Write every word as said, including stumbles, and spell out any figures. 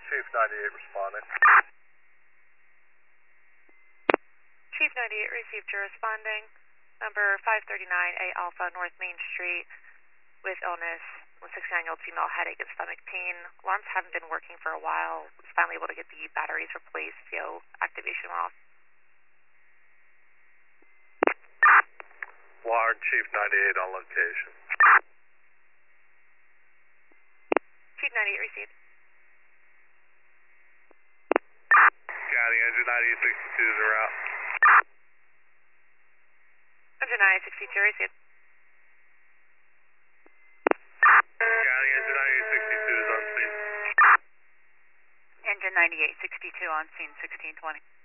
Chief ninety-eight responding. Chief ninety-eight received your responding. Number five thirty-nine A Alpha North Main Street with illness. With sixty-nine-year-old female headache and stomach pain. Alarms haven't been working for a while. Was finally able to get the batteries replaced. C O activation off. Warren, Chief ninety-eight on location. Chief ninety-eight received. County engine ninety-eight sixty-two is around. Engine ninety-eight sixty-two received. County engine ninety-eight sixty-two is on scene. Engine ninety-eight sixty-two on scene sixteen twenty.